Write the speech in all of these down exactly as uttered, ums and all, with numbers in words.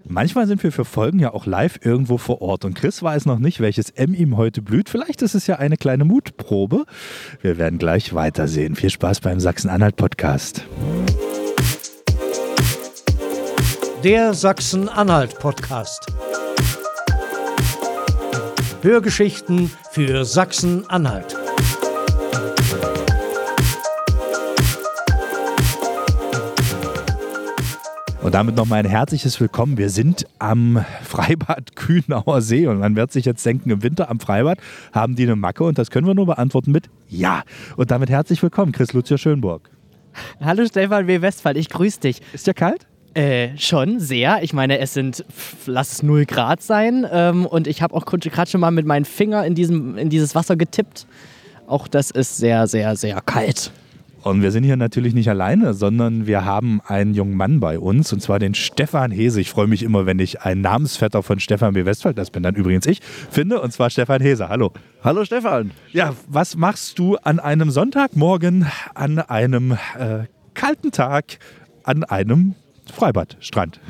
Manchmal sind wir für Folgen ja auch live irgendwo vor Ort und Chris weiß noch nicht, welches M ihm heute blüht. Vielleicht ist es ja eine kleine Mutprobe. Wir werden gleich weitersehen. Viel Spaß beim Sachsen-Anhalt-Podcast. Der Sachsen-Anhalt-Podcast. Hörgeschichten für Sachsen-Anhalt. Und damit nochmal ein herzliches Willkommen. Wir sind am Freibad Kühnauer See und man wird sich jetzt denken, im Winter am Freibad haben die eine Macke und das können wir nur beantworten mit Ja. Und damit herzlich willkommen, Chris Lucia Schönburg. Hallo Stefan W. Westphal, ich grüße dich. Ist ja kalt? Äh, schon sehr. Ich meine, es sind, pff, lass es null Grad sein ähm, und ich habe auch gerade schon mal mit meinem Finger in, diesem, in dieses Wasser getippt. Auch das ist sehr, sehr, sehr kalt. Und wir sind hier natürlich nicht alleine, sondern wir haben einen jungen Mann bei uns, und zwar den Stefan Hese. Ich freue mich immer, wenn ich einen Namensvetter von Stefan W. Westphal, das bin dann übrigens ich, finde, und zwar Stefan Hese. Hallo. Hallo Stefan. Ja, was machst du an einem Sonntagmorgen, an einem äh, kalten Tag, an einem Freibadstrand?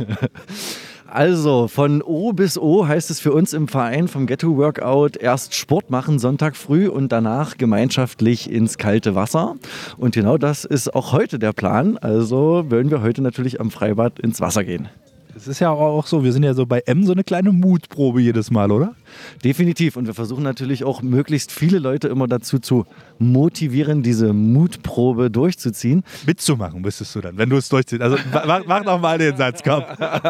Also von O bis O heißt es für uns im Verein vom Ghetto Workout erst Sport machen Sonntag früh und danach gemeinschaftlich ins kalte Wasser. Und genau das ist auch heute der Plan. Also wollen wir heute natürlich am Freibad ins Wasser gehen. Es ist ja auch so, wir sind ja so bei M so eine kleine Mutprobe jedes Mal, oder? Definitiv. Und wir versuchen natürlich auch möglichst viele Leute immer dazu zu motivieren, diese Mutprobe durchzuziehen. Mitzumachen müsstest du dann, wenn du es durchziehst. Also mach, mach noch mal den Satz, komm.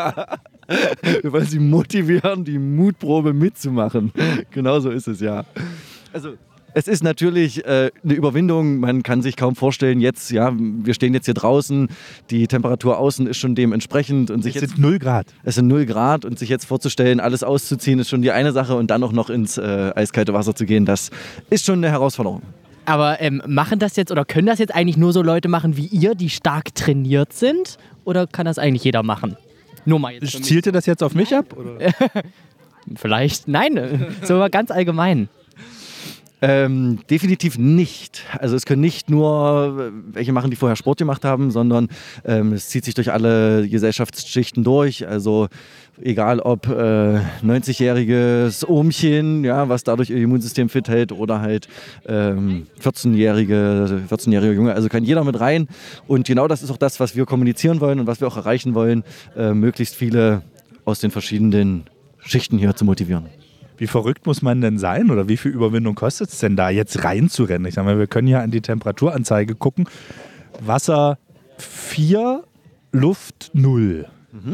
Wir wollen sie motivieren, die Mutprobe mitzumachen. Genau so ist es, ja. Also es ist natürlich äh, eine Überwindung, man kann sich kaum vorstellen, jetzt, ja, wir stehen jetzt hier draußen, die Temperatur außen ist schon dementsprechend. Und sich es jetzt, sind null Grad. Es sind null Grad und sich jetzt vorzustellen, alles auszuziehen, ist schon die eine Sache und dann auch noch ins äh, eiskalte Wasser zu gehen, das ist schon eine Herausforderung. Aber ähm, machen das jetzt oder können das jetzt eigentlich nur so Leute machen wie ihr, die stark trainiert sind? Oder kann das eigentlich jeder machen? Nur mal jetzt. Zielt ihr das jetzt auf mich ab? Oder? Vielleicht, nein, so ganz allgemein. Ähm, definitiv nicht. Also es können nicht nur welche machen, die vorher Sport gemacht haben, sondern ähm, es zieht sich durch alle Gesellschaftsschichten durch. Also egal ob äh, neunzigjähriges Ohmchen, ja, was dadurch ihr Immunsystem fit hält, oder halt ähm, vierzehnjährige, vierzehnjährige Junge. Also kann jeder mit rein. Und genau das ist auch das, was wir kommunizieren wollen und was wir auch erreichen wollen, äh, möglichst viele aus den verschiedenen Schichten hier zu motivieren. Wie verrückt muss man denn sein oder wie viel Überwindung kostet es denn da, jetzt reinzurennen? Ich sag mal, wir können ja an die Temperaturanzeige gucken. Wasser vier, Luft null. Mhm.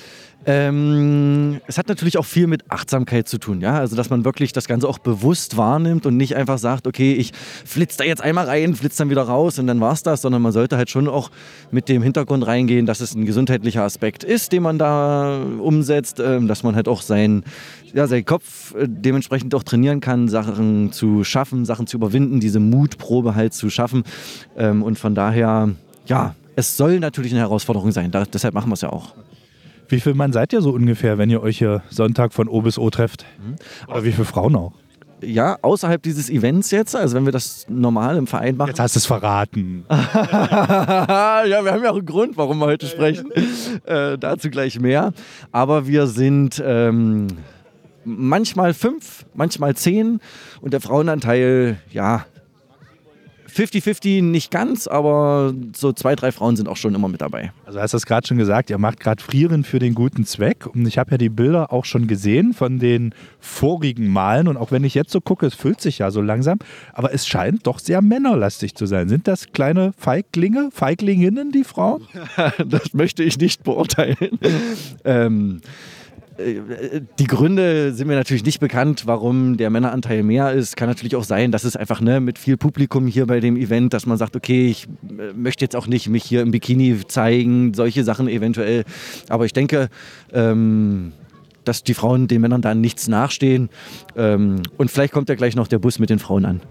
Ähm, es hat natürlich auch viel mit Achtsamkeit zu tun, ja, also dass man wirklich das Ganze auch bewusst wahrnimmt und nicht einfach sagt, okay, ich flitze da jetzt einmal rein, flitze dann wieder raus und dann war's das, sondern man sollte halt schon auch mit dem Hintergrund reingehen, dass es ein gesundheitlicher Aspekt ist, den man da umsetzt, ähm, dass man halt auch sein, ja, seinen Kopf äh, dementsprechend auch trainieren kann, Sachen zu schaffen, Sachen zu überwinden, diese Mutprobe halt zu schaffen, ähm, und von daher, ja, es soll natürlich eine Herausforderung sein, da, deshalb machen wir es ja auch. Wie viel Mann seid ihr so ungefähr, wenn ihr euch hier Sonntag von O bis O trefft? Oder wie viele Frauen auch? Ja, außerhalb dieses Events jetzt, also wenn wir das normal im Verein machen. Jetzt hast du es verraten. Ja, wir haben ja auch einen Grund, warum wir heute sprechen. Äh, dazu gleich mehr. Aber wir sind ähm, manchmal fünf, manchmal zehn und der Frauenanteil, ja, fünfzig fünfzig nicht ganz, aber so zwei, drei Frauen sind auch schon immer mit dabei. Also hast du es gerade schon gesagt, ihr macht gerade Frieren für den guten Zweck. Und ich habe ja die Bilder auch schon gesehen von den vorigen Malen. Und auch wenn ich jetzt so gucke, es füllt sich ja so langsam. Aber es scheint doch sehr männerlastig zu sein. Sind das kleine Feiglinge, Feiglinginnen, die Frauen? Das möchte ich nicht beurteilen. ähm... Die Gründe sind mir natürlich nicht bekannt, warum der Männeranteil mehr ist. Kann natürlich auch sein, dass es einfach, ne, mit viel Publikum hier bei dem Event, dass man sagt, okay, ich möchte jetzt auch nicht mich hier im Bikini zeigen, solche Sachen eventuell. Aber ich denke, ähm, dass die Frauen den Männern da nichts nachstehen. Ähm, und vielleicht kommt ja gleich noch der Bus mit den Frauen an.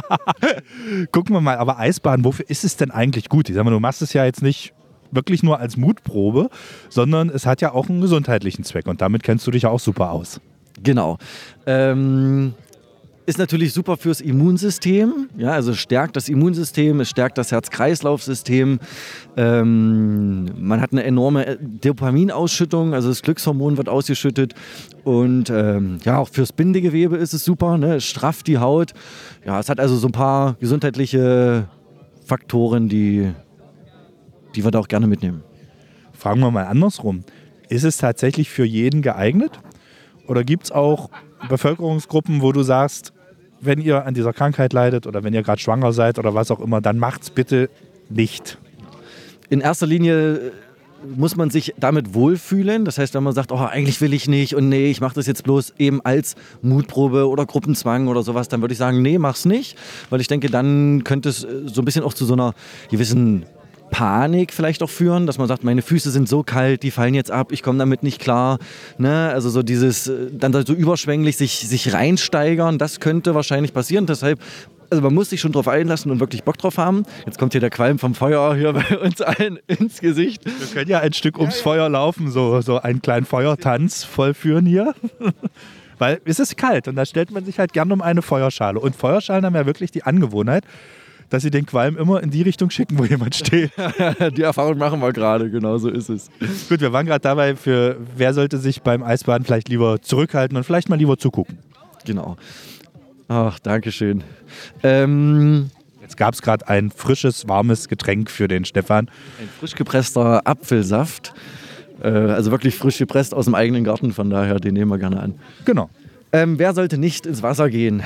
Gucken wir mal, aber Eisbaden, wofür ist es denn eigentlich gut? Ich sag mal, du machst es ja jetzt nicht wirklich nur als Mutprobe, sondern es hat ja auch einen gesundheitlichen Zweck und damit kennst du dich ja auch super aus. Genau. Ähm, Ist natürlich super fürs Immunsystem, ja, also stärkt das Immunsystem, es stärkt das Herz-Kreislauf-System. Ähm, man hat eine enorme Dopaminausschüttung, also das Glückshormon wird ausgeschüttet. Und ähm, ja, auch fürs Bindegewebe ist es super, ne? Es strafft die Haut. Ja, es hat also so ein paar gesundheitliche Faktoren, die, die wir da auch gerne mitnehmen. Fragen wir mal andersrum. Ist es tatsächlich für jeden geeignet? Oder gibt es auch Bevölkerungsgruppen, wo du sagst, wenn ihr an dieser Krankheit leidet oder wenn ihr gerade schwanger seid oder was auch immer, dann macht's bitte nicht? In erster Linie muss man sich damit wohlfühlen. Das heißt, wenn man sagt, oh, eigentlich will ich nicht und nee, ich mache das jetzt bloß eben als Mutprobe oder Gruppenzwang oder sowas, dann würde ich sagen, nee, mach's nicht. Weil ich denke, dann könnte es so ein bisschen auch zu so einer gewissen Panik vielleicht auch führen, dass man sagt, meine Füße sind so kalt, die fallen jetzt ab, ich komme damit nicht klar. Ne? Also so dieses, dann so überschwänglich sich, sich reinsteigern, das könnte wahrscheinlich passieren. Deshalb, also man muss sich schon drauf einlassen und wirklich Bock drauf haben. Jetzt kommt hier der Qualm vom Feuer hier bei uns allen ins Gesicht. Wir können ja ein Stück ums Feuer laufen, so, so einen kleinen Feuertanz vollführen hier. Weil es ist kalt und da stellt man sich halt gerne um eine Feuerschale. Und Feuerschalen haben ja wirklich die Angewohnheit, dass sie den Qualm immer in die Richtung schicken, wo jemand steht. Die Erfahrung machen wir gerade, genau so ist es. Gut, wir waren gerade dabei, für wer sollte sich beim Eisbaden vielleicht lieber zurückhalten und vielleicht mal lieber zugucken. Genau. Ach, danke schön. Ähm, Jetzt gab es gerade ein frisches, warmes Getränk für den Stefan. ein frisch gepresster Apfelsaft. Äh, also wirklich frisch gepresst aus dem eigenen Garten, von daher, den nehmen wir gerne an. Genau. Ähm, wer sollte nicht ins Wasser gehen?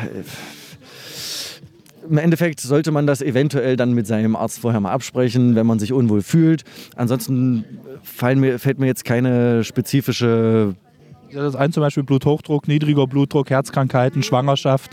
Im Endeffekt sollte man das eventuell dann mit seinem Arzt vorher mal absprechen, wenn man sich unwohl fühlt. Ansonsten fallen mir, fällt mir jetzt keine spezifische... Ja, das ein zum Beispiel Bluthochdruck, niedriger Blutdruck, Herzkrankheiten, Schwangerschaft.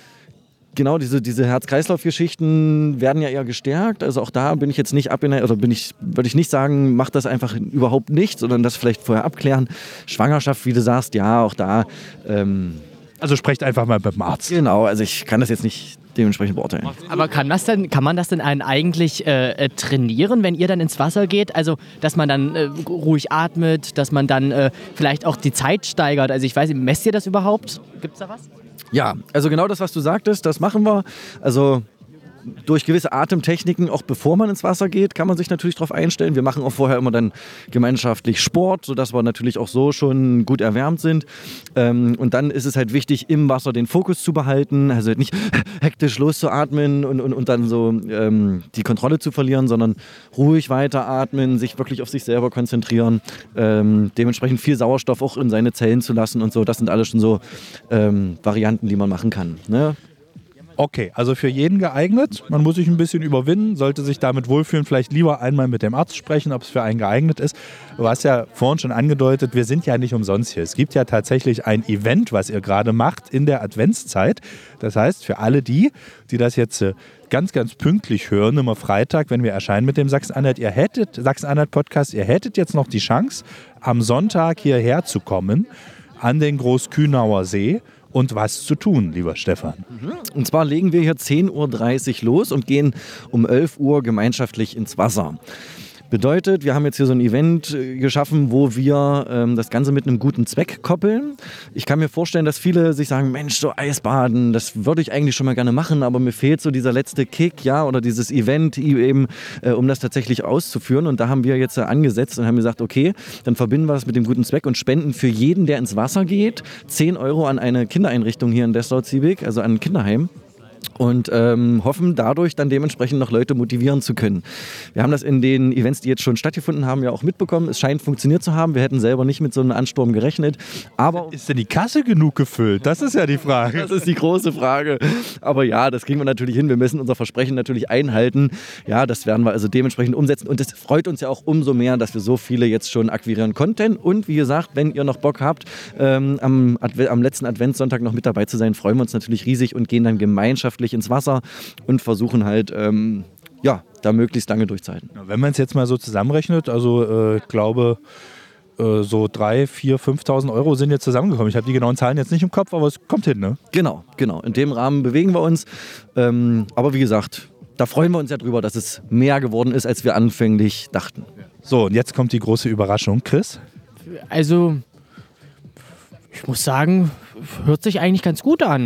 Genau, diese, diese Herz-Kreislauf-Geschichten werden ja eher gestärkt. Also auch da bin ich jetzt nicht abgeneigt, oder bin ich, würde ich nicht sagen, mach das einfach überhaupt nicht, sondern das vielleicht vorher abklären. Schwangerschaft, wie du sagst, ja, auch da... Ähm, Also sprecht einfach mal mit dem Arzt. Genau, also ich kann das jetzt nicht dementsprechend beurteilen. Aber kann, das denn, kann man das denn einen eigentlich äh, trainieren, wenn ihr dann ins Wasser geht? Also, dass man dann äh, ruhig atmet, dass man dann äh, vielleicht auch die Zeit steigert? Also ich weiß nicht, messt ihr das überhaupt? Gibt es da was? Ja, also genau das, was du sagtest, das machen wir. Also durch gewisse Atemtechniken, auch bevor man ins Wasser geht, kann man sich natürlich darauf einstellen. Wir machen auch vorher immer dann gemeinschaftlich Sport, sodass wir natürlich auch so schon gut erwärmt sind. Ähm, und dann ist es halt wichtig, im Wasser den Fokus zu behalten, also nicht hektisch loszuatmen und, und, und dann so ähm, die Kontrolle zu verlieren, sondern ruhig weiteratmen, sich wirklich auf sich selber konzentrieren, ähm, dementsprechend viel Sauerstoff auch in seine Zellen zu lassen und so. Das sind alles schon so ähm, Varianten, die man machen kann, ne? Okay, also für jeden geeignet. Man muss sich ein bisschen überwinden, sollte sich damit wohlfühlen, vielleicht lieber einmal mit dem Arzt sprechen, ob es für einen geeignet ist. Du hast ja vorhin schon angedeutet, wir sind ja nicht umsonst hier. Es gibt ja tatsächlich ein Event, was ihr gerade macht in der Adventszeit. Das heißt, für alle die, die das jetzt ganz, ganz pünktlich hören, immer Freitag, wenn wir erscheinen mit dem Sachsen-Anhalt, ihr hättet, Sachsen-Anhalt-Podcast, ihr hättet jetzt noch die Chance, am Sonntag hierher zu kommen, an den Großkühnauer See. Und was zu tun, lieber Stefan? Und zwar legen wir hier zehn Uhr dreißig los und gehen um elf Uhr gemeinschaftlich ins Wasser. Bedeutet, wir haben jetzt hier so ein Event äh, geschaffen, wo wir ähm, das Ganze mit einem guten Zweck koppeln. Ich kann mir vorstellen, dass viele sich sagen, Mensch, so Eisbaden, das würde ich eigentlich schon mal gerne machen, aber mir fehlt so dieser letzte Kick, ja, oder dieses Event eben, äh, um das tatsächlich auszuführen. Und da haben wir jetzt äh, angesetzt und haben gesagt, okay, dann verbinden wir das mit dem guten Zweck und spenden für jeden, der ins Wasser geht, zehn Euro an eine Kindereinrichtung hier in Dessau-Ziebig, also an ein Kinderheim. Und ähm, hoffen dadurch dann dementsprechend noch Leute motivieren zu können. Wir haben das in den Events, die jetzt schon stattgefunden haben, ja auch mitbekommen. Es scheint funktioniert zu haben. Wir hätten selber nicht mit so einem Ansturm gerechnet. Aber ist denn die Kasse genug gefüllt? Das ist ja die Frage. Das ist die große Frage. Aber ja, das kriegen wir natürlich hin. Wir müssen unser Versprechen natürlich einhalten. Ja, das werden wir also dementsprechend umsetzen. Und es freut uns ja auch umso mehr, dass wir so viele jetzt schon akquirieren konnten. Und wie gesagt, wenn ihr noch Bock habt, ähm, am, Adve- am letzten Adventssonntag noch mit dabei zu sein, freuen wir uns natürlich riesig und gehen dann gemeinschaftlich ins Wasser und versuchen halt, ähm, ja, da möglichst lange durchzuhalten. Wenn man es jetzt mal so zusammenrechnet, also äh, ich glaube, äh, so dreitausend, viertausend, fünftausend Euro sind jetzt zusammengekommen. Ich habe die genauen Zahlen jetzt nicht im Kopf, aber es kommt hin, ne? Genau, genau. In dem Rahmen bewegen wir uns. Ähm, aber wie gesagt, da freuen wir uns ja drüber, dass es mehr geworden ist, als wir anfänglich dachten. So, und jetzt kommt die große Überraschung. Chris? Also, ich muss sagen, hört sich eigentlich ganz gut an.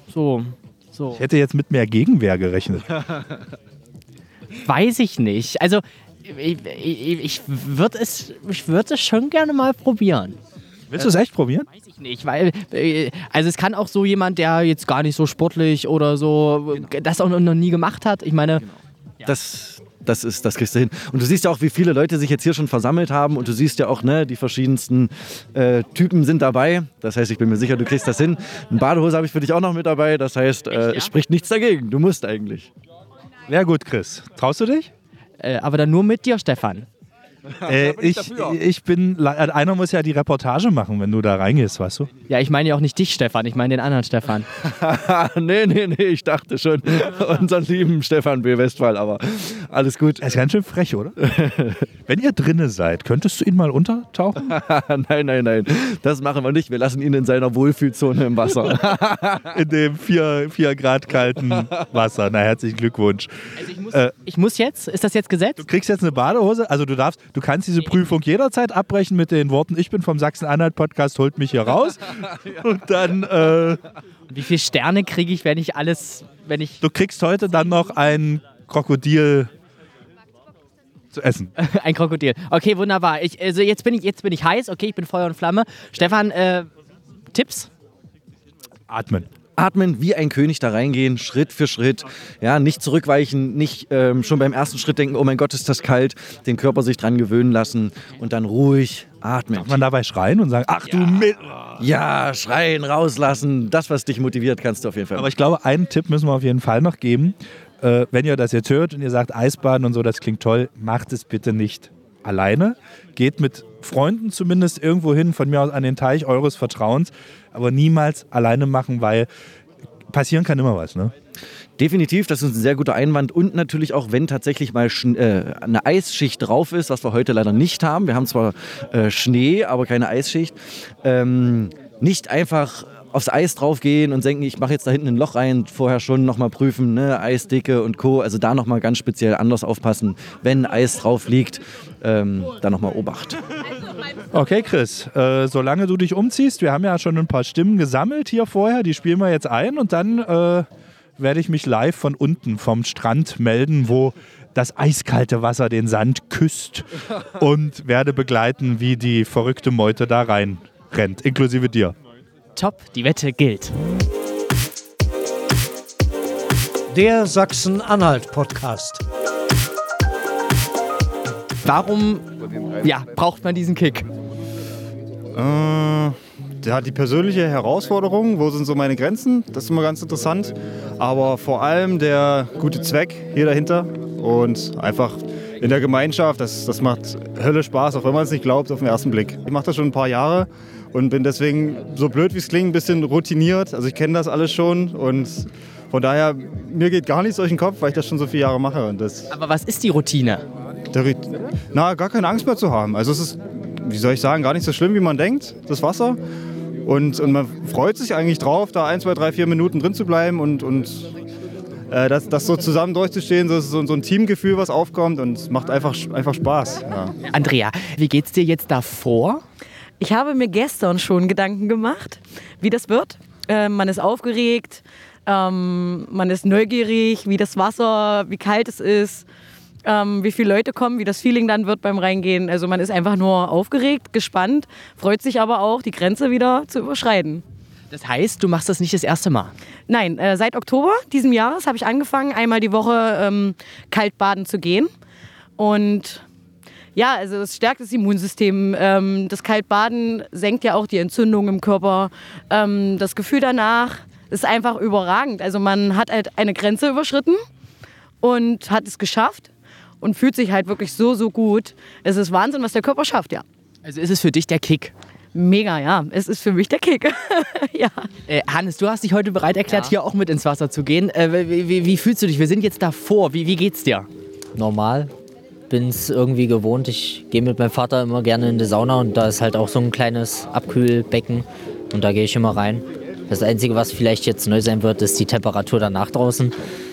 So, so. Ich hätte jetzt mit mehr Gegenwehr gerechnet. Weiß ich nicht. Also, ich, ich, ich würde es, ich würd es schon gerne mal probieren. Willst du es echt probieren? Weiß ich nicht, weil, äh, also es kann auch so jemand, der jetzt gar nicht so sportlich oder so, genau. das auch noch nie gemacht hat. Ich meine, genau. ja. das, das, ist, das kriegst du hin. Und du siehst ja auch, wie viele Leute sich jetzt hier schon versammelt haben und du siehst ja auch, ne, die verschiedensten äh, Typen sind dabei. Das heißt, ich bin mir sicher, du kriegst das hin. Eine Badehose habe ich für dich auch noch mit dabei. Das heißt, äh, Echt, ja? es spricht nichts dagegen. Du musst eigentlich. Ja gut, Chris. Traust du dich? Äh, aber dann nur mit dir, Stefan. Äh, ich, ich bin, einer muss ja die Reportage machen, wenn du da reingehst, weißt du? Ja, ich meine ja auch nicht dich, Stefan, ich meine den anderen Stefan. nee, nee, nee, ich dachte schon unseren lieben Stefan B. Westphal, aber alles gut. Er ist ganz schön frech, oder? Wenn ihr drinne seid, könntest du ihn mal untertauchen? nein, nein, nein, das machen wir nicht. Wir lassen ihn in seiner Wohlfühlzone im Wasser. in dem vier Grad kalten Wasser. Na, herzlichen Glückwunsch. Also ich muss, äh, ich muss jetzt, ist das jetzt Gesetz? Du kriegst jetzt eine Badehose, also du darfst, du kannst diese Prüfung jederzeit abbrechen mit den Worten, ich bin vom Sachsen-Anhalt-Podcast, holt mich hier raus. Und dann... Äh, Wie viele Sterne kriege ich, wenn ich alles... wenn ich Du kriegst heute dann noch ein Krokodil zu essen. Ein Krokodil. Okay, wunderbar. Ich, also jetzt bin ich, jetzt bin ich heiß, okay, ich bin Feuer und Flamme. Stefan, äh, Tipps? Atmen. Atmen, wie ein König da reingehen, Schritt für Schritt. Ja, nicht zurückweichen, nicht ähm, schon beim ersten Schritt denken, oh mein Gott, ist das kalt, den Körper sich dran gewöhnen lassen und dann ruhig atmen. Darf man dabei schreien und sagen, ach ja. du Mist. Ja, schreien, rauslassen, das, was dich motiviert, kannst du auf jeden Fall machen. Aber ich glaube, einen Tipp müssen wir auf jeden Fall noch geben. Äh, wenn ihr das jetzt hört und ihr sagt Eisbaden und so, das klingt toll, macht es bitte nicht alleine. Geht mit Freunden zumindest irgendwo hin, von mir aus an den Teich eures Vertrauens, aber niemals alleine machen, weil passieren kann immer was, ne? Definitiv, das ist ein sehr guter Einwand und natürlich auch, wenn tatsächlich mal Schne- äh, eine Eisschicht drauf ist, was wir heute leider nicht haben. Wir haben zwar äh, Schnee, aber keine Eisschicht. Ähm, nicht einfach aufs Eis draufgehen und denken, ich mache jetzt da hinten ein Loch rein, vorher schon nochmal prüfen, ne, Eisdicke und Co. Also da nochmal ganz speziell anders aufpassen, wenn Eis drauf liegt, ähm, da nochmal Obacht. Okay, Chris, äh, solange du dich umziehst, wir haben ja schon ein paar Stimmen gesammelt hier vorher, die spielen wir jetzt ein und dann äh, werde ich mich live von unten vom Strand melden, wo das eiskalte Wasser den Sand küsst und werde begleiten, wie die verrückte Meute da rein rennt, inklusive dir. Top, die Wette gilt. Der Sachsen-Anhalt-Podcast. Warum ja, braucht man diesen Kick? Äh, ja, die persönliche Herausforderung, wo sind so meine Grenzen, das ist immer ganz interessant. Aber vor allem der gute Zweck hier dahinter und einfach in der Gemeinschaft, das, das macht Hölle Spaß, auch wenn man es nicht glaubt auf den ersten Blick. Ich mache das schon ein paar Jahre und bin deswegen, so blöd wie es klingt, ein bisschen routiniert. Also ich kenne das alles schon und von daher, mir geht gar nichts durch den Kopf, weil ich das schon so viele Jahre mache. Und das Aber was ist die Routine? Der, na, gar keine Angst mehr zu haben. Also es ist, wie soll ich sagen, gar nicht so schlimm, wie man denkt, das Wasser. Und, und man freut sich eigentlich drauf, da ein, zwei, drei, vier Minuten drin zu bleiben und, und äh, das, das so zusammen durchzustehen, so, so, so ein Teamgefühl, was aufkommt und es macht einfach, einfach Spaß. Ja. Andrea, wie geht's dir jetzt davor? Ich habe mir gestern schon Gedanken gemacht, wie das wird. Äh, man ist aufgeregt, ähm, man ist neugierig, wie das Wasser, wie kalt es ist, ähm, wie viele Leute kommen, wie das Feeling dann wird beim Reingehen. Also man ist einfach nur aufgeregt, gespannt, freut sich aber auch, die Grenze wieder zu überschreiten. Das heißt, du machst das nicht das erste Mal? Nein, äh, seit Oktober diesen Jahres habe ich angefangen, einmal die Woche ähm, kalt baden zu gehen. Und ja, also es stärkt das Immunsystem. Ähm, das Kaltbaden senkt ja auch die Entzündung im Körper. Ähm, das Gefühl danach ist einfach überragend. Also man hat halt eine Grenze überschritten und hat es geschafft und fühlt sich halt wirklich so, so gut. Es ist Wahnsinn, was der Körper schafft, ja. Also ist es für dich der Kick? Mega, ja. Es ist für mich der Kick. ja. Äh, Hannes, du hast dich heute bereit erklärt, ja. hier auch mit ins Wasser zu gehen. Äh, wie, wie, wie fühlst du dich? Wir sind jetzt davor. Wie, wie geht's dir? Normal. Bin es irgendwie gewohnt. Ich gehe mit meinem Vater immer gerne in die Sauna und da ist halt auch so ein kleines Abkühlbecken und da gehe ich immer rein. Das Einzige, was vielleicht jetzt neu sein wird, ist die Temperatur danach draußen.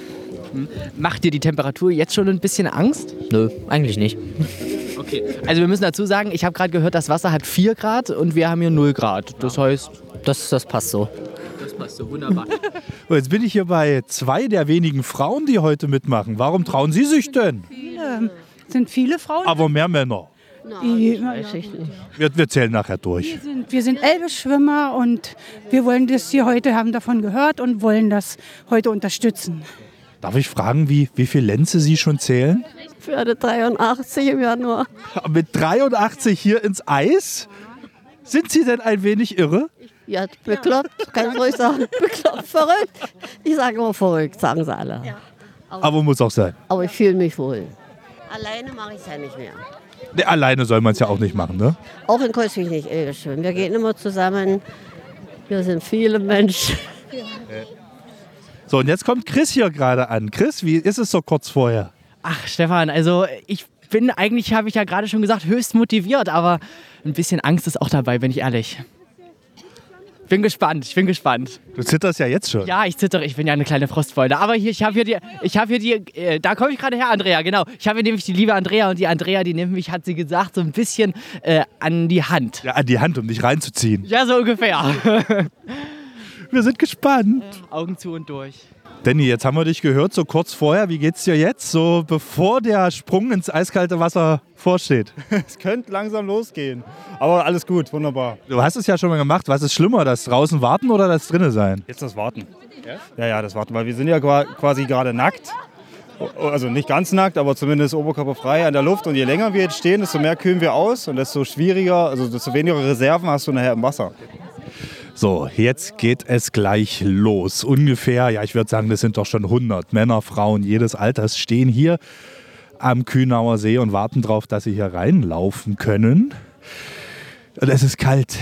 Macht dir die Temperatur jetzt schon ein bisschen Angst? Nö, eigentlich nicht. Okay, also wir müssen dazu sagen, ich habe gerade gehört, das Wasser hat vier Grad und wir haben hier null Grad. Das heißt... Das, das passt so. passt so wunderbar. Jetzt bin ich hier bei zwei der wenigen Frauen, die heute mitmachen. Warum trauen Sie sich denn? Viele, sind viele Frauen. Aber mehr Männer. Die, Wir, wir zählen nachher durch. wir sind, wir sind Elbe-Schwimmer und wir wollen das hier heute, haben davon gehört und wollen das heute unterstützen. Darf ich fragen, wie, wie viel Lenze Sie schon zählen? Ich werde dreiundachtzig im Januar. Mit dreiundachtzig hier ins Eis? Sind Sie denn ein wenig irre? Ja, bekloppt, kann ich ruhig sagen. Bekloppt, verrückt. Ich sage immer verrückt, sagen sie alle. Aber muss auch sein. Aber ich fühle mich wohl. Alleine mache ich es ja nicht mehr. Nee, alleine soll man es ja auch nicht machen, ne? Auch in Kreuz will ich nicht Elbe schwimmen. Wir gehen immer zusammen. Wir sind viele Menschen. So, und jetzt kommt Chris hier gerade an. Chris, wie ist es so kurz vorher? Ach, Stefan, also ich bin eigentlich, habe ich ja gerade schon gesagt, höchst motiviert, aber ein bisschen Angst ist auch dabei, bin ich ehrlich. Bin gespannt, ich bin gespannt. Du zitterst ja jetzt schon. Ja, ich zittere, ich bin ja eine kleine Frostbeule. Aber hier, ich habe hier die, ich habe hier die, äh, da komme ich gerade her, Andrea, genau. Ich habe hier nämlich die liebe Andrea und die Andrea, die nimmt mich, hat sie gesagt, so ein bisschen äh, an die Hand. Ja, an die Hand, um dich reinzuziehen. Ja, so ungefähr. Wir sind gespannt. Augen zu und durch. Danny, jetzt haben wir dich gehört, so kurz vorher. Wie geht's dir jetzt, so bevor der Sprung ins eiskalte Wasser vorsteht? Es könnte langsam losgehen. Aber alles gut, wunderbar. Du hast es ja schon mal gemacht. Was ist schlimmer, das draußen warten oder das drinnen sein? Jetzt das Warten. Ja, ja, das Warten, weil wir sind ja quasi gerade nackt. Also nicht ganz nackt, aber zumindest oberkörperfrei an der Luft. Und je länger wir jetzt stehen, desto mehr kühlen wir aus und desto schwieriger, also desto weniger Reserven hast du nachher im Wasser. So, jetzt geht es gleich los. Ungefähr, ja, ich würde sagen, das sind doch schon hundert Männer, Frauen jedes Alters stehen hier am Kühnauer See und warten darauf, dass sie hier reinlaufen können. Und es ist kalt.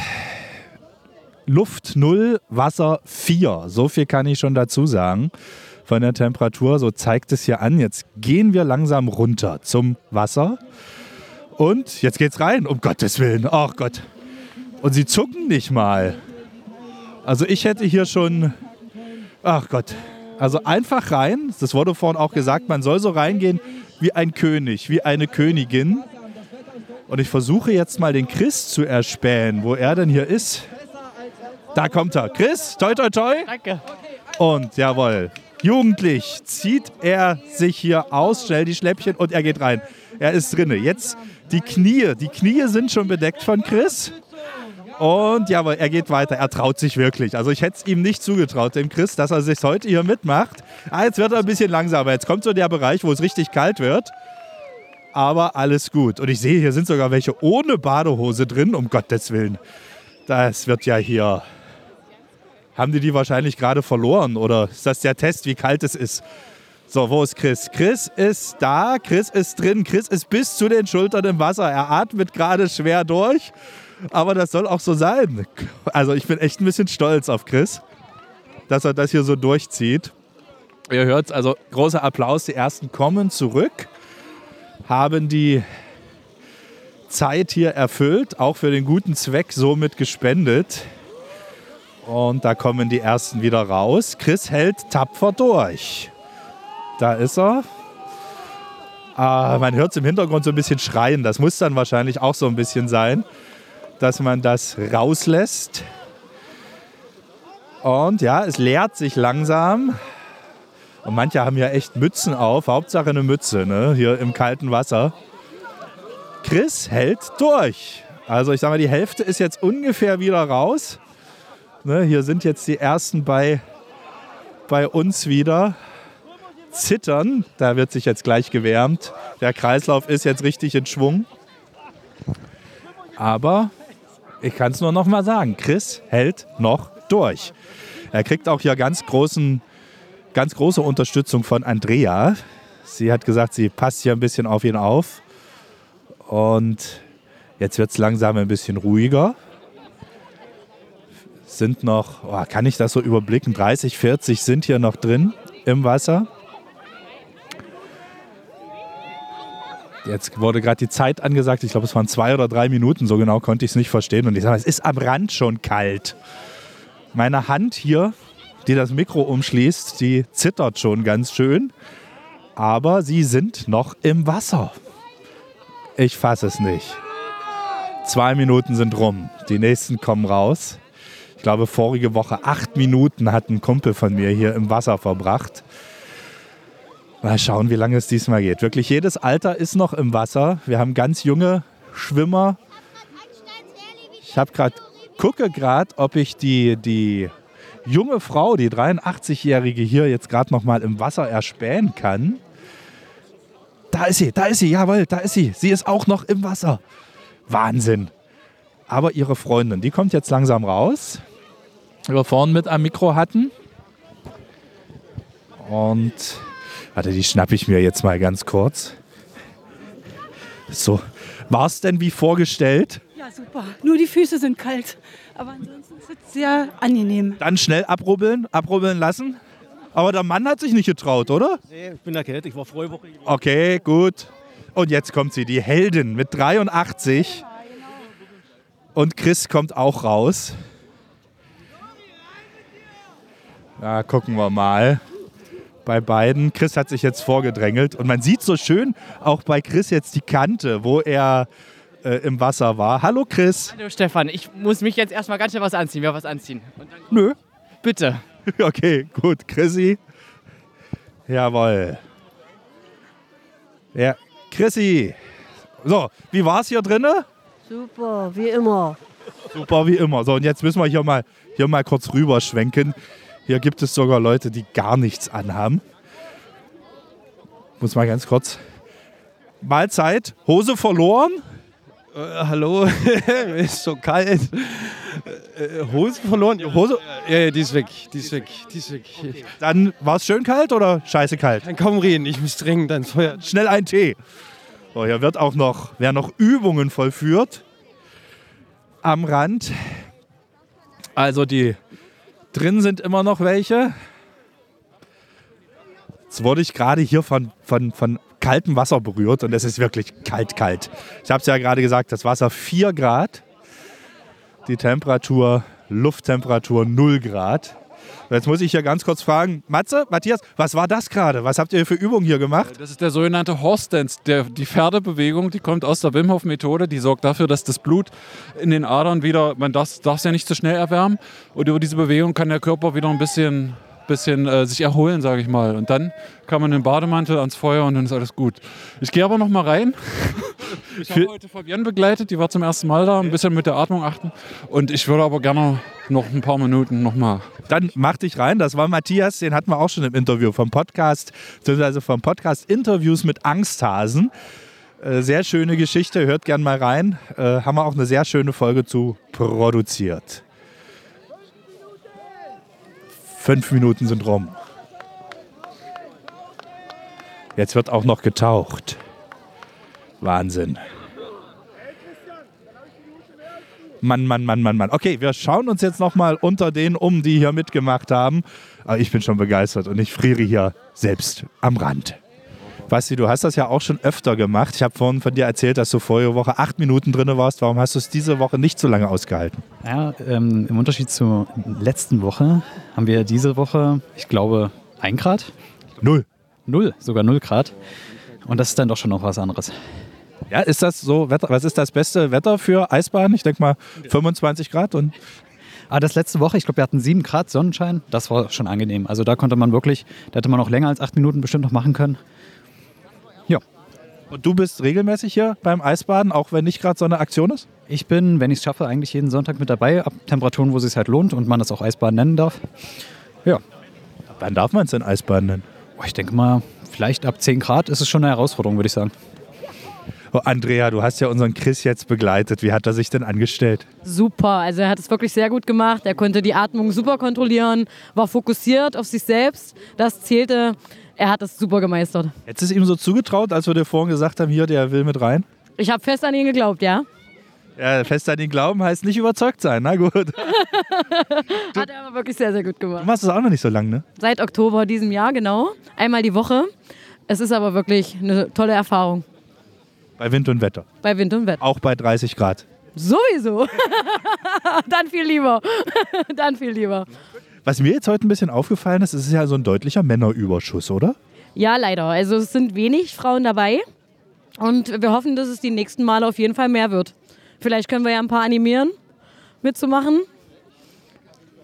Luft null, Wasser vier. So viel kann ich schon dazu sagen. Von der Temperatur, so zeigt es hier an. Jetzt gehen wir langsam runter zum Wasser. Und jetzt geht's rein, um Gottes Willen. Ach Gott. Und sie zucken nicht mal. Also ich hätte hier schon, ach Gott, also einfach rein. Das wurde vorhin auch gesagt, man soll so reingehen wie ein König, wie eine Königin. Und ich versuche jetzt mal den Chris zu erspähen, wo er denn hier ist. Da kommt er. Chris, toi toi toi. Danke. Und jawohl, jugendlich zieht er sich hier aus, schnell die Schläppchen und er geht rein. Er ist drinne. Jetzt die Knie, die Knie sind schon bedeckt von Chris. Und jawohl, er geht weiter. Er traut sich wirklich. Also ich hätte es ihm nicht zugetraut, dem Chris, dass er sich heute hier mitmacht. Ah, jetzt wird er ein bisschen langsamer. Jetzt kommt so der Bereich, wo es richtig kalt wird. Aber alles gut. Und ich sehe, hier sind sogar welche ohne Badehose drin, um Gottes Willen. Das wird ja hier... Haben die die wahrscheinlich gerade verloren? Oder ist das der Test, wie kalt es ist? So, wo ist Chris? Chris ist da, Chris ist drin. Chris ist bis zu den Schultern im Wasser. Er atmet gerade schwer durch. Aber das soll auch so sein. Also ich bin echt ein bisschen stolz auf Chris, dass er das hier so durchzieht. Ihr hört es, also großer Applaus. Die Ersten kommen zurück, haben die Zeit hier erfüllt, auch für den guten Zweck somit gespendet. Und da kommen die Ersten wieder raus. Chris hält tapfer durch. Da ist er. Ah, man hört es im Hintergrund so ein bisschen schreien. Das muss dann wahrscheinlich auch so ein bisschen sein, dass man das rauslässt. Und ja, es leert sich langsam. Und manche haben ja echt Mützen auf. Hauptsache eine Mütze, ne? Hier im kalten Wasser. Chris hält durch. Also ich sage mal, die Hälfte ist jetzt ungefähr wieder raus. Ne, hier sind jetzt die Ersten bei, bei uns wieder. Zittern, da wird sich jetzt gleich gewärmt. Der Kreislauf ist jetzt richtig in Schwung. Aber ich kann es nur noch mal sagen, Chris hält noch durch. Er kriegt auch hier ganz, großen, ganz große Unterstützung von Andrea. Sie hat gesagt, sie passt hier ein bisschen auf ihn auf. Und jetzt wird es langsam ein bisschen ruhiger. Sind noch, oh, kann ich das so überblicken, dreißig, vierzig sind hier noch drin im Wasser. Jetzt wurde gerade die Zeit angesagt, ich glaube es waren zwei oder drei Minuten, so genau konnte ich es nicht verstehen. Und ich sage, es ist am Rand schon kalt. Meine Hand hier, die das Mikro umschließt, die zittert schon ganz schön. Aber sie sind noch im Wasser. Ich fasse es nicht. Zwei Minuten sind rum, die nächsten kommen raus. Ich glaube, vorige Woche acht Minuten hat ein Kumpel von mir hier im Wasser verbracht. Mal schauen, wie lange es diesmal geht. Wirklich jedes Alter ist noch im Wasser. Wir haben ganz junge Schwimmer. Ich habe gerade, gucke gerade, ob ich die, die junge Frau, die dreiundachtzigjährige hier jetzt gerade noch mal im Wasser erspähen kann. Da ist sie, da ist sie, jawohl, da ist sie. Sie ist auch noch im Wasser. Wahnsinn. Aber ihre Freundin, die kommt jetzt langsam raus, die wir vorhin mit am Mikro hatten. Und, warte, die schnappe ich mir jetzt mal ganz kurz. So, war es denn wie vorgestellt? Ja, super. Nur die Füße sind kalt. Aber ansonsten ist es sehr angenehm. Dann schnell abrubbeln, abrubbeln lassen. Aber der Mann hat sich nicht getraut, oder? Nee, ich bin erkältet. Ich war vorige Woche. Okay, gut. Und jetzt kommt sie, die Heldin mit dreiundachtzig. Und Chris kommt auch raus. Ja, gucken wir mal. Bei beiden. Chris hat sich jetzt vorgedrängelt. Und man sieht so schön auch bei Chris jetzt die Kante, wo er äh, im Wasser war. Hallo Chris. Hallo Stefan, ich muss mich jetzt erstmal ganz schnell was anziehen. Wer was anziehen? Und dann Nö. bitte. Okay, gut. Chrissy. Jawohl. Ja, Chrissy. So, wie war es hier drinne? Super, wie immer. Super, wie immer. So, und jetzt müssen wir hier mal, hier mal kurz rüberschwenken. Hier gibt es sogar Leute, die gar nichts anhaben. Muss mal ganz kurz. Mahlzeit. Hose verloren? Äh, hallo, ist so kalt. Äh, Hose verloren? Hose? Ja, ja, die ist weg, die ist weg, die ist weg. Okay. Dann war es schön kalt oder scheiße kalt? Dann kaum reden, ich muss dringend ans Feuer. Schnell einen Tee. So, hier wird auch noch, wer noch Übungen vollführt am Rand. Also die drin sind immer noch welche. Jetzt wurde ich gerade hier von, von, von kaltem Wasser berührt und es ist wirklich kalt, kalt. Ich habe es ja gerade gesagt, das Wasser vier Grad, die Temperatur, Lufttemperatur null Grad. Jetzt muss ich hier ganz kurz fragen, Matze, Matthias, was war das gerade? Was habt ihr für Übungen hier gemacht? Das ist der sogenannte Horse Dance. Der, die Pferdebewegung, die kommt aus der Wim Hof Methode. Die sorgt dafür, dass das Blut in den Adern wieder, man darf es ja nicht zu schnell erwärmen. Und über diese Bewegung kann der Körper wieder ein bisschen, bisschen äh, sich erholen, sage ich mal. Und dann kann man den Bademantel ans Feuer und dann ist alles gut. Ich gehe aber noch mal rein. Ich habe heute Fabienne begleitet, die war zum ersten Mal da, ein bisschen mit der Atmung achten. Und ich würde aber gerne noch ein paar Minuten noch mal. Dann mach dich rein, das war Matthias, den hatten wir auch schon im Interview vom Podcast, beziehungsweise vom Podcast Interviews mit Angsthasen. Äh, sehr schöne Geschichte, hört gern mal rein. Äh, haben wir auch eine sehr schöne Folge zu produziert. Fünf Minuten sind rum. Jetzt wird auch noch getaucht. Wahnsinn. Mann, Mann, Mann, Mann, Mann. Okay, wir schauen uns jetzt noch mal unter denen um, die hier mitgemacht haben. Aber ich bin schon begeistert und ich friere hier selbst am Rand. Basti, du hast das ja auch schon öfter gemacht. Ich habe vorhin von dir erzählt, dass du vorige Woche acht Minuten drin warst. Warum hast du es diese Woche nicht so lange ausgehalten? Ja, ähm, im Unterschied zur letzten Woche haben wir diese Woche, ich glaube, ein Grad. Null. Null, sogar null Grad. Und das ist dann doch schon noch was anderes. Ja, ist das so, Wetter, was ist das beste Wetter für Eisbahn? Ich denke mal fünfundzwanzig Grad. Und ah, das letzte Woche, ich glaube, wir hatten sieben Grad Sonnenschein. Das war schon angenehm. Also da konnte man wirklich, da hätte man noch länger als acht Minuten bestimmt noch machen können. Ja. Und du bist regelmäßig hier beim Eisbaden, auch wenn nicht gerade so eine Aktion ist? Ich bin, wenn ich es schaffe, eigentlich jeden Sonntag mit dabei, ab Temperaturen, wo es sich halt lohnt und man das auch Eisbaden nennen darf. Ja. Wann darf man es denn Eisbaden nennen? Ich denke mal, vielleicht ab zehn Grad ist es schon eine Herausforderung, würde ich sagen. Oh, Andrea, du hast ja unseren Chris jetzt begleitet. Wie hat er sich denn angestellt? Super, also er hat es wirklich sehr gut gemacht. Er konnte die Atmung super kontrollieren, war fokussiert auf sich selbst. Das zählte. Er hat es super gemeistert. Hättest du es ihm so zugetraut, als wir dir vorhin gesagt haben, hier, der will mit rein? Ich habe fest an ihn geglaubt, ja. Ja, fest an ihn glauben heißt nicht überzeugt sein, na gut. Hat er aber wirklich sehr, sehr gut gemacht. Du machst es auch noch nicht so lange, ne? Seit Oktober diesem Jahr, genau. Einmal die Woche. Es ist aber wirklich eine tolle Erfahrung. Bei Wind und Wetter? Bei Wind und Wetter. Auch bei dreißig Grad? Sowieso. Dann viel lieber. Dann viel lieber. Was mir jetzt heute ein bisschen aufgefallen ist, ist ja so ein deutlicher Männerüberschuss, oder? Ja, leider. Also es sind wenig Frauen dabei. Und wir hoffen, dass es die nächsten Male auf jeden Fall mehr wird. Vielleicht können wir ja ein paar animieren, mitzumachen.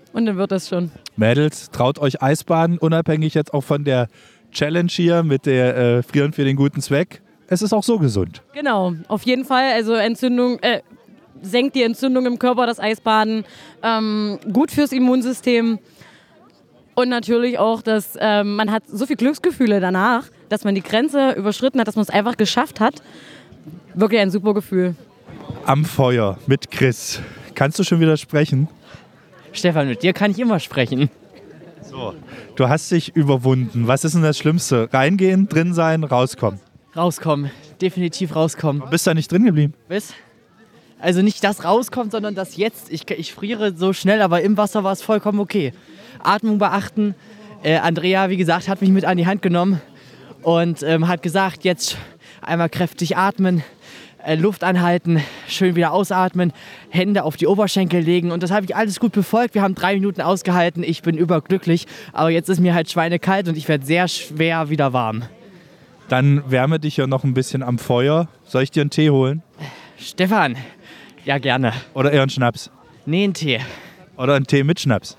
und dann wird das schon. Mädels, traut euch Eisbaden, unabhängig jetzt auch von der Challenge hier mit der äh, Frieren für den guten Zweck. Es ist auch so gesund. Genau, auf jeden Fall. Also Entzündung, äh, senkt die Entzündung im Körper, das Eisbaden. Ähm, gut fürs Immunsystem. Und natürlich auch, dass ähm, man hat so viele Glücksgefühle danach, dass man die Grenze überschritten hat, dass man es einfach geschafft hat. Wirklich ein super Gefühl. Am Feuer mit Chris. Kannst du schon wieder sprechen? Stefan, mit dir kann ich immer sprechen. So, du hast dich überwunden. Was ist denn das Schlimmste? Reingehen, drin sein, rauskommen? Rauskommen, definitiv rauskommen. Du bist da nicht drin geblieben? Was? Also nicht das rauskommt, sondern das jetzt. Ich, ich friere so schnell, aber im Wasser war es vollkommen okay. Atmung beachten. Äh, Andrea, wie gesagt, hat mich mit an die Hand genommen und ähm, hat gesagt, jetzt einmal kräftig atmen, äh, Luft anhalten, schön wieder ausatmen, Hände auf die Oberschenkel legen. Und das habe ich alles gut befolgt. Wir haben drei Minuten ausgehalten. Ich bin überglücklich. Aber jetzt ist mir halt schweinekalt und ich werde sehr schwer wieder warm. Dann wärme dich ja noch ein bisschen am Feuer. Soll ich dir einen Tee holen? Stefan, ja gerne. Oder eher einen Schnaps? Nee, einen Tee. Oder einen Tee mit Schnaps?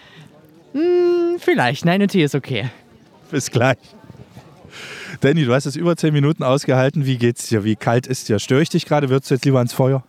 Hm, vielleicht. Nein, ein Tee ist okay. Bis gleich. Danny, du hast es über zehn Minuten ausgehalten. Wie geht's dir? Wie kalt ist dir? Störe ich dich gerade? Würdest du jetzt lieber ans Feuer?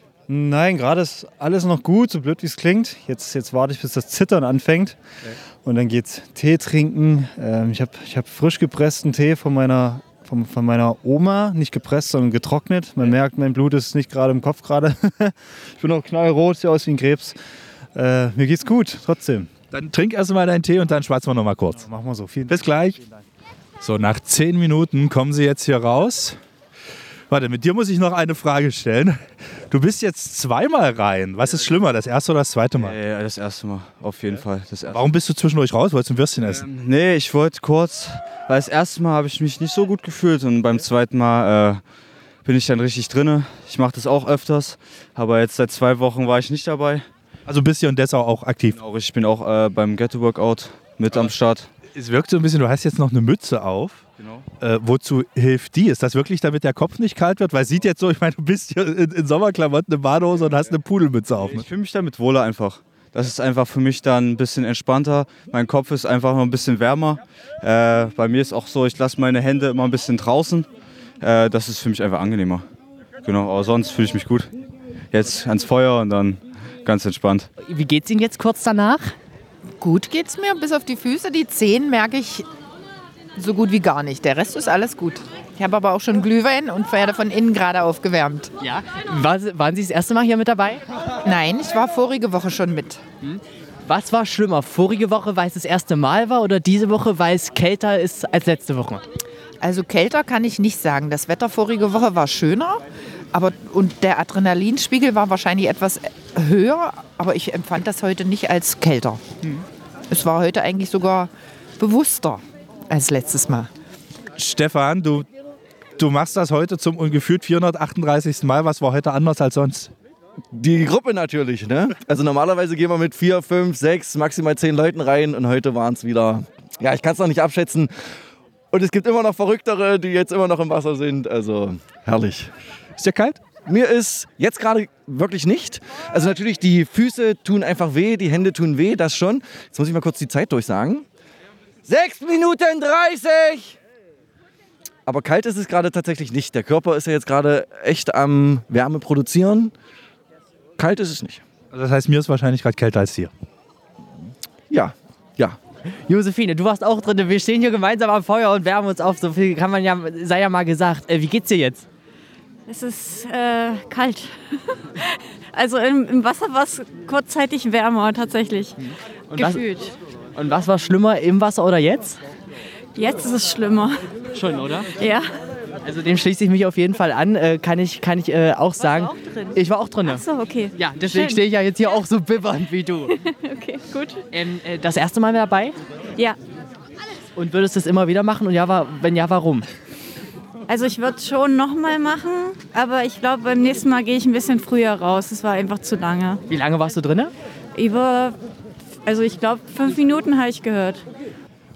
Nein, gerade ist alles noch gut, so blöd wie es klingt. Jetzt, jetzt warte ich, bis das Zittern anfängt. Okay. Und dann geht's Tee trinken. Ähm, ich habe ich hab frisch gepressten Tee von meiner, von, von meiner Oma. Nicht gepresst, sondern getrocknet. Man merkt, mein Blut ist nicht gerade im Kopf gerade. Ich bin auch knallrot, sehe aus wie ein Krebs. Äh, mir geht's gut, trotzdem. Dann trink erst mal deinen Tee und dann schwatzen wir noch mal kurz. Ja, machen wir so. Vielen Bis gleich. So, nach zehn Minuten kommen sie jetzt hier raus. Warte, mit dir muss ich noch eine Frage stellen. Du bist jetzt zweimal rein. Was ist schlimmer, das erste oder das zweite Mal? Ja, ja, das erste Mal, auf jeden Fall. Das erste. Warum bist du zwischendurch raus? Wolltest du ein Würstchen essen? Ähm, nee, ich wollte kurz, weil das erste Mal habe ich mich nicht so gut gefühlt und beim zweiten Mal äh, bin ich dann richtig drinne. Ich mache das auch öfters, aber jetzt seit zwei Wochen war ich nicht dabei. Also bist du in Dessau auch aktiv? Genau, ich bin auch äh, beim Ghetto-Workout mit am Start. Es wirkt so ein bisschen, du hast jetzt noch eine Mütze auf. Genau. Äh, wozu hilft die? Ist das wirklich, damit der Kopf nicht kalt wird? Weil es sieht jetzt so, ich meine, du bist hier in, in Sommerklamotten, eine Badehose und hast eine Pudelmütze auf. Ne? Ich fühle mich damit wohler einfach. Das ist einfach für mich dann ein bisschen entspannter. Mein Kopf ist einfach noch ein bisschen wärmer. Äh, bei mir ist auch so, ich lasse meine Hände immer ein bisschen draußen. Äh, das ist für mich einfach angenehmer. Genau, aber sonst fühle ich mich gut. Jetzt ans Feuer und dann ganz entspannt. Wie geht's Ihnen jetzt kurz danach? Gut geht's mir, bis auf die Füße. Die Zehen merke ich so gut wie gar nicht. Der Rest ist alles gut. Ich habe aber auch schon Glühwein und werde von innen gerade aufgewärmt. Ja. War, waren Sie das erste Mal hier mit dabei? Nein, ich war vorige Woche schon mit. Hm. Was war schlimmer? Vorige Woche, weil es das erste Mal war oder diese Woche, weil es kälter ist als letzte Woche? Also kälter kann ich nicht sagen. Das Wetter vorige Woche war schöner. Aber, und der Adrenalinspiegel war wahrscheinlich etwas höher, aber ich empfand das heute nicht als kälter. Hm. Es war heute eigentlich sogar bewusster als letztes Mal. Stefan, du, du machst das heute zum gefühlt vierhundertachtunddreißigsten Mal. Was war heute anders als sonst? Die Gruppe natürlich, ne? Also normalerweise gehen wir mit vier, fünf, sechs, maximal zehn Leuten rein und heute waren es wieder, ja, ich kann es noch nicht abschätzen. Und es gibt immer noch Verrücktere, die jetzt immer noch im Wasser sind, also herrlich. Ist dir kalt? Mir ist jetzt gerade wirklich nicht. Also natürlich, die Füße tun einfach weh, die Hände tun weh, das schon. Jetzt muss ich mal kurz die Zeit durchsagen. sechs Minuten dreißig! Aber kalt ist es gerade tatsächlich nicht. Der Körper ist ja jetzt gerade echt am Wärme produzieren. Kalt ist es nicht. Also das heißt, mir ist wahrscheinlich gerade kälter als dir. Ja, ja. Josephine, du warst auch drin. Wir stehen hier gemeinsam am Feuer und wärmen uns auf. So viel kann man ja, sei ja mal gesagt. Äh, wie geht's dir jetzt? Es ist äh, kalt. Also im, im Wasser war es kurzzeitig wärmer tatsächlich. Und gefühlt. Was, und was war schlimmer, im Wasser oder jetzt? Jetzt ist es schlimmer. Schon, oder? Ja. Also dem schließe ich mich auf jeden Fall an. Äh, kann ich, kann ich äh, auch sagen. Warst du auch drin? Ich war auch drin. Ach so, okay. Ja, deswegen stehe ich ja jetzt hier auch so bibbernd wie du. Okay, gut. Ähm, äh, das erste Mal dabei? Ja. Und würdest du es immer wieder machen? Und ja, war, wenn ja, warum? Also ich würde es schon nochmal machen, aber ich glaube, beim nächsten Mal gehe ich ein bisschen früher raus. Es war einfach zu lange. Wie lange warst du drin? Über, also ich glaube, fünf Minuten habe ich gehört.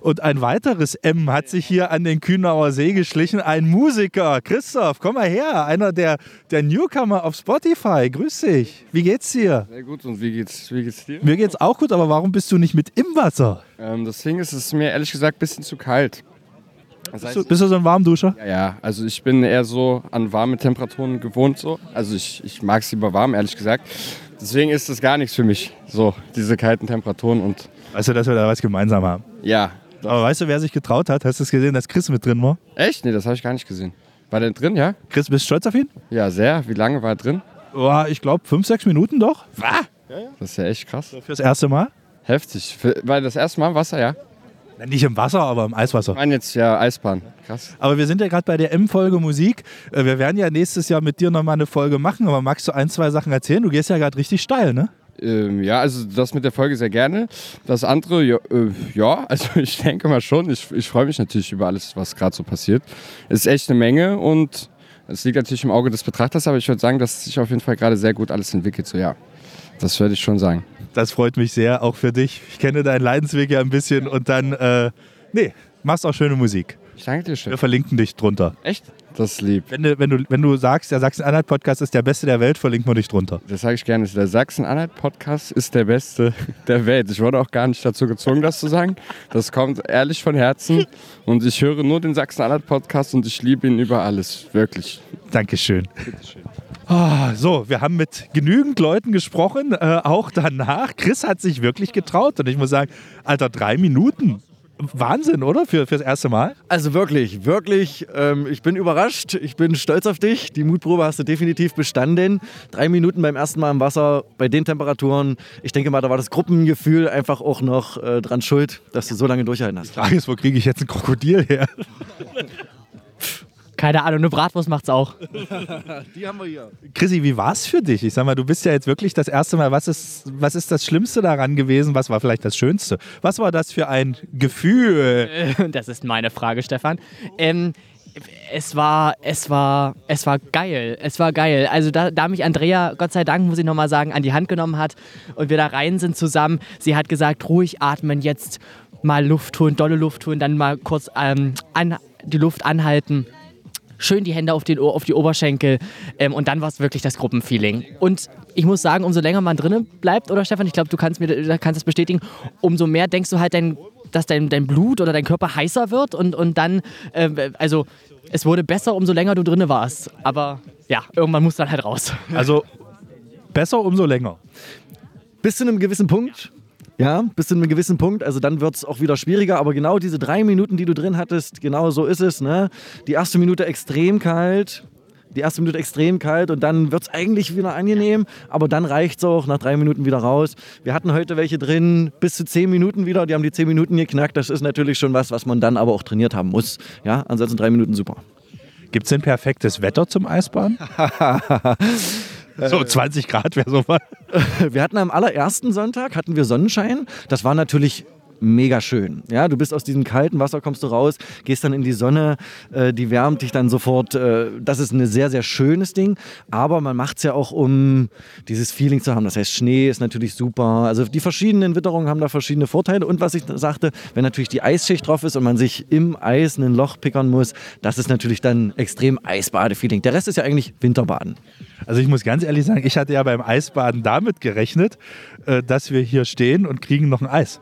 Und ein weiteres M hat sich hier an den Kühnauer See geschlichen. Ein Musiker. Christoph, komm mal her. Einer der, der Newcomer auf Spotify. Grüß dich. Wie geht's dir? Sehr gut. Und wie geht's, wie geht's dir? Mir geht's auch gut, aber warum bist du nicht mit im Wasser? Ähm, das Ding ist, es ist mir ehrlich gesagt ein bisschen zu kalt. Das Bist heißt, du, bist du so ein Warmduscher? Ja, ja, also ich bin eher so an warme Temperaturen gewohnt. So. Also ich, ich mag es lieber warm, ehrlich gesagt. Deswegen ist das gar nichts für mich, so diese kalten Temperaturen. Und weißt du, dass wir da was gemeinsam haben? Ja. Aber weißt du, wer sich getraut hat? Hast du es gesehen, dass Chris mit drin war? Echt? Nee, das habe ich gar nicht gesehen. War der drin, ja? Chris, bist du stolz auf ihn? Ja, sehr. Wie lange war er drin? Oh, ich glaube fünf, sechs Minuten doch. Was? Ja, ja. Das ist ja echt krass. Fürs erste Mal? Heftig. Für, war das erste Mal im Wasser, ja? Na, nicht im Wasser, aber im Eiswasser. Ich meine jetzt ja Eisbahn. Krass. Aber wir sind ja gerade bei der M-Folge Musik. Wir werden ja nächstes Jahr mit dir nochmal eine Folge machen. Aber magst du ein, zwei Sachen erzählen? Du gehst ja gerade richtig steil, ne? Ähm, ja, also das mit der Folge sehr gerne. Das andere, ja, äh, ja also ich denke mal schon. Ich, ich freue mich natürlich über alles, was gerade so passiert. Es ist echt eine Menge und es liegt natürlich im Auge des Betrachters, aber ich würde sagen, dass sich auf jeden Fall gerade sehr gut alles entwickelt. So, ja, das würde ich schon sagen. Das freut mich sehr, auch für dich. Ich kenne deinen Leidensweg ja ein bisschen und dann, äh, nee, machst auch schöne Musik. Ich danke dir schön. Wir verlinken dich drunter. Echt? Das ist lieb. Wenn du, wenn du, wenn du sagst, der Sachsen-Anhalt-Podcast ist der beste der Welt, verlinken wir dich drunter. Das sage ich gerne. Der Sachsen-Anhalt-Podcast ist der beste der Welt. Ich wurde auch gar nicht dazu gezwungen, das zu sagen. Das kommt ehrlich von Herzen. Und ich höre nur den Sachsen-Anhalt-Podcast und ich liebe ihn über alles. Wirklich. Dankeschön. Bitteschön. Oh, so, wir haben mit genügend Leuten gesprochen, äh, auch danach. Chris hat sich wirklich getraut und ich muss sagen, Alter, drei Minuten. Wahnsinn, oder? Für, fürs erste Mal? Also wirklich, wirklich, ähm, ich bin überrascht, ich bin stolz auf dich. Die Mutprobe hast du definitiv bestanden. Drei Minuten beim ersten Mal im Wasser, bei den Temperaturen. Ich denke mal, da war das Gruppengefühl einfach auch noch äh, dran schuld, dass du so lange durchhalten hast. Die Frage ist, wo kriege ich jetzt ein Krokodil her? Keine Ahnung, eine Bratwurst macht's auch. Die haben wir hier. Chrissy, wie war's für dich? Ich sag mal, du bist ja jetzt wirklich das erste Mal. Was ist, was ist das Schlimmste daran gewesen? Was war vielleicht das Schönste? Was war das für ein Gefühl? Das ist meine Frage, Stefan. Ähm, es war, es war, es war geil. Es war geil. Also da, da mich Andrea, Gott sei Dank, muss ich nochmal sagen, an die Hand genommen hat und wir da rein sind zusammen. Sie hat gesagt, ruhig atmen, jetzt mal Luft holen, dolle Luft holen, dann mal kurz ähm, an, die Luft anhalten. Schön die Hände auf, den, auf die Oberschenkel ähm, und dann war es wirklich das Gruppenfeeling. Und ich muss sagen, umso länger man drinnen bleibt, oder Stefan, ich glaube, du kannst mir kannst das bestätigen, umso mehr denkst du halt, dein, dass dein, dein Blut oder dein Körper heißer wird und, und dann, äh, also es wurde besser, umso länger du drinnen warst. Aber ja, irgendwann musst du dann halt raus. Also besser, umso länger. Bis zu einem gewissen Punkt. Ja, bis zu einem gewissen Punkt, also dann wird es auch wieder schwieriger, aber genau diese drei Minuten, die du drin hattest, genau so ist es. Ne? Die erste Minute extrem kalt, die erste Minute extrem kalt und dann wird es eigentlich wieder angenehm, aber dann reicht es auch nach drei Minuten wieder raus. Wir hatten heute welche drin, bis zu zehn Minuten wieder, die haben die zehn Minuten geknackt, das ist natürlich schon was, was man dann aber auch trainiert haben muss. Ja, ansonsten drei Minuten super. Gibt es denn perfektes Wetter zum Eisbahn? So zwanzig Grad wäre so mal. Wir hatten am allerersten Sonntag hatten wir Sonnenschein. Das war natürlich mega schön. Ja, du bist aus diesem kalten Wasser, kommst du raus, gehst dann in die Sonne, äh, die wärmt dich dann sofort. Äh, das ist ein sehr, sehr schönes Ding. Aber man macht es ja auch, um dieses Feeling zu haben. Das heißt, Schnee ist natürlich super. Also die verschiedenen Witterungen haben da verschiedene Vorteile. Und was ich sagte, wenn natürlich die Eisschicht drauf ist und man sich im Eis ein Loch pickern muss, das ist natürlich dann extrem Eisbade-Feeling. Der Rest ist ja eigentlich Winterbaden. Also ich muss ganz ehrlich sagen, ich hatte ja beim Eisbaden damit gerechnet, dass wir hier stehen und kriegen noch ein Eis.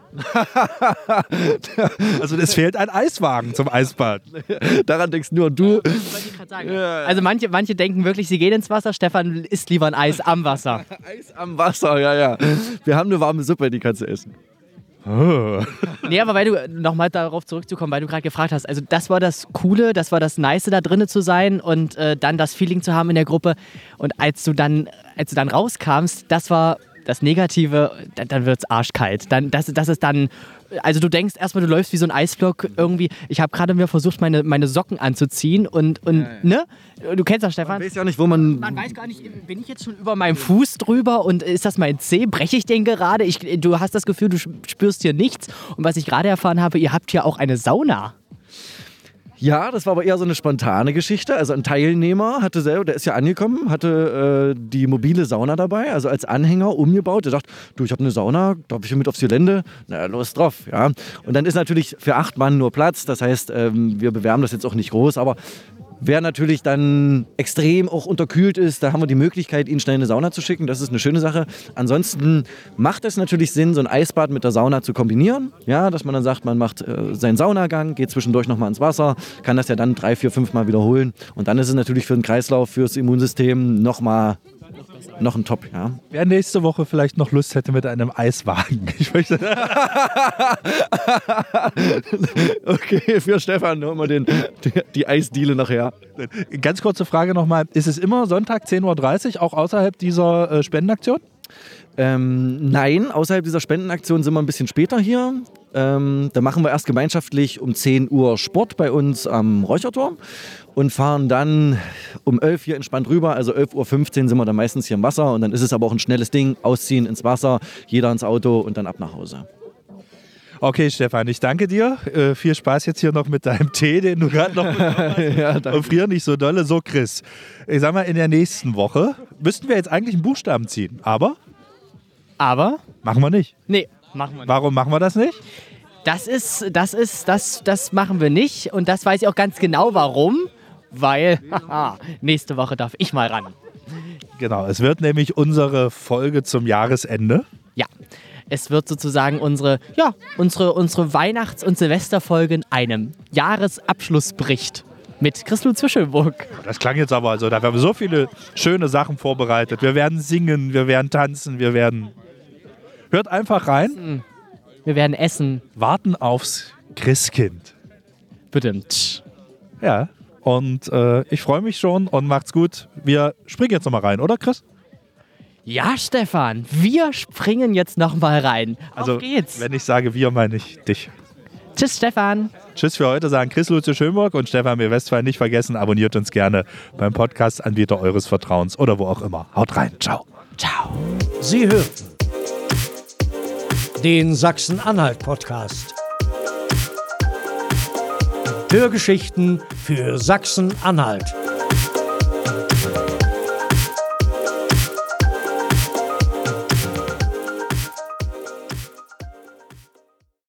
Also es fehlt ein Eiswagen zum Eisbaden. Daran denkst nur du. Also manche, manche denken wirklich, sie gehen ins Wasser, Stefan isst lieber ein Eis am Wasser. Eis am Wasser, ja, ja. Wir haben eine warme Suppe, die kannst du essen. Oh. Nee, aber weil du, nochmal darauf zurückzukommen, weil du gerade gefragt hast, also das war das Coole, das war das Nice, da drinnen zu sein und äh, dann das Feeling zu haben in der Gruppe. Und als du dann, als du dann rauskamst, das war das Negative, dann, dann wird es arschkalt. Dann, das, das ist dann, also du denkst erstmal, du läufst wie so ein Eisblock irgendwie. Ich habe gerade mir versucht, meine, meine Socken anzuziehen und, und ja, ja. ne? Du kennst das, Stefan? Man weiß ja nicht, wo man... Man weiß gar nicht, bin ich jetzt schon über meinem Fuß drüber und ist das mein Zeh? Breche ich den gerade? Ich, du hast das Gefühl, du spürst hier nichts. Und was ich gerade erfahren habe, ihr habt hier auch eine Sauna. Ja, das war aber eher so eine spontane Geschichte. Also ein Teilnehmer hatte selber, der ist ja angekommen, hatte äh, die mobile Sauna dabei, also als Anhänger umgebaut. Der dachte, du, ich habe eine Sauna, darf ich hier mit aufs Gelände? Na, los drauf, ja. Und dann ist natürlich für acht Mann nur Platz. Das heißt, ähm, wir bewerben das jetzt auch nicht groß, aber wer natürlich dann extrem auch unterkühlt ist, da haben wir die Möglichkeit, ihn schnell in eine Sauna zu schicken. Das ist eine schöne Sache. Ansonsten macht es natürlich Sinn, so ein Eisbad mit der Sauna zu kombinieren. Ja, dass man dann sagt, man macht äh, seinen Saunagang, geht zwischendurch nochmal ins Wasser, kann das ja dann drei, vier, fünf Mal wiederholen. Und dann ist es natürlich für den Kreislauf, fürs Immunsystem nochmal noch ein Top, ja. Wer nächste Woche vielleicht noch Lust hätte mit einem Eiswagen. Ich möchte okay, für Stefan holen wir den, die, die Eisdiele nachher. Ganz kurze Frage nochmal. Ist es immer Sonntag zehn Uhr dreißig, auch außerhalb dieser äh, Spendenaktion? Ähm, nein, außerhalb dieser Spendenaktion sind wir ein bisschen später hier. Ähm, da machen wir erst gemeinschaftlich um zehn Uhr Sport bei uns am Räucherturm und fahren dann um elf hier entspannt rüber. Also elf Uhr fünfzehn sind wir dann meistens hier im Wasser und dann ist es aber auch ein schnelles Ding. Ausziehen ins Wasser, jeder ins Auto und dann ab nach Hause. Okay, Stefan, ich danke dir. Äh, viel Spaß jetzt hier noch mit deinem Tee, den du gerade noch bekommen hast. Ja, danke. Und frier nicht so dolle. So, Chris, ich sag mal, in der nächsten Woche müssten wir jetzt eigentlich einen Buchstaben ziehen, aber... Aber? Machen wir nicht. Nee, machen wir nicht. Warum machen wir das nicht? Das ist, das ist, das, das machen wir nicht. Und das weiß ich auch ganz genau, warum. Weil, haha, nächste Woche darf ich mal ran. Genau, es wird nämlich unsere Folge zum Jahresende. Ja, es wird sozusagen unsere, ja, unsere, unsere Weihnachts- und Silvesterfolge in einem Jahresabschlussbericht mit Chris-Lutz Zwischelburg. Das klang jetzt aber, also da haben wir so viele schöne Sachen vorbereitet. Wir werden singen, wir werden tanzen, wir werden... Hört einfach rein. Wir werden essen. Warten aufs Christkind. Bitte. Ja, und äh, ich freue mich schon und macht's gut. Wir springen jetzt nochmal rein, oder Chris? Ja, Stefan, wir springen jetzt nochmal rein. Also, auf geht's. Wenn ich sage wir, meine ich dich. Tschüss, Stefan. Tschüss für heute, sagen Chris-Lutz Schönburg und Stefan B. Westphal. Nicht vergessen, abonniert uns gerne beim Podcast-Anbieter eures Vertrauens oder wo auch immer. Haut rein. Ciao. Ciao. Sie hörten den Sachsen-Anhalt-Podcast. Hörgeschichten für Sachsen-Anhalt.